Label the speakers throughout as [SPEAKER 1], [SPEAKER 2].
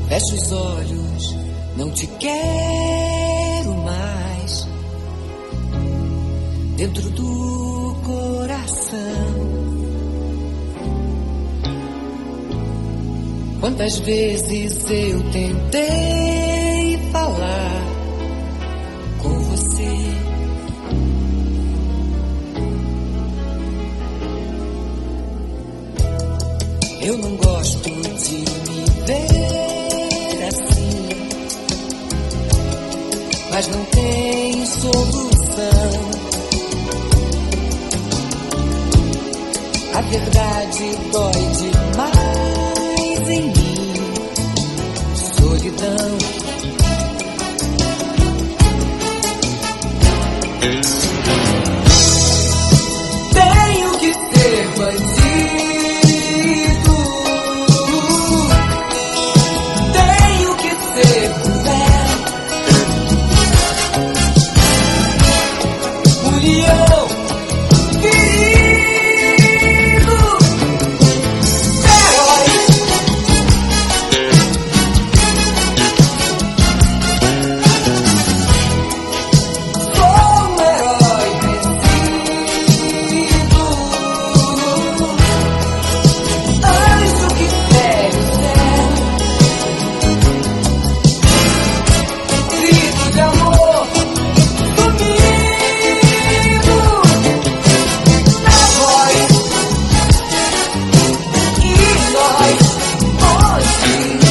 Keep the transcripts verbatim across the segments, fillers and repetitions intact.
[SPEAKER 1] Fecho os olhos, não te quero mais dentro do coração. Quantas vezes eu tentei falar com você, eu não gosto de me ver assim, mas não tem solução. A verdade dói demais em mim, solidão. Tenho que ser bandido, tenho que ser cruel, mulher, querido, herói. Sou um herói vencido, anjo que pega o céu, grito de amor comigo, na voz, e nós hoje.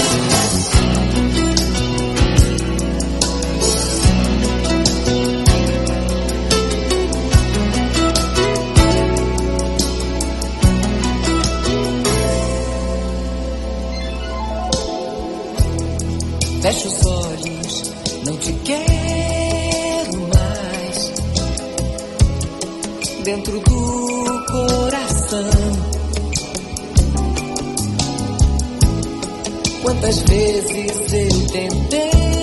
[SPEAKER 1] Fecho os olhos, não te quero mais dentro do coração. Quantas vezes eu tentei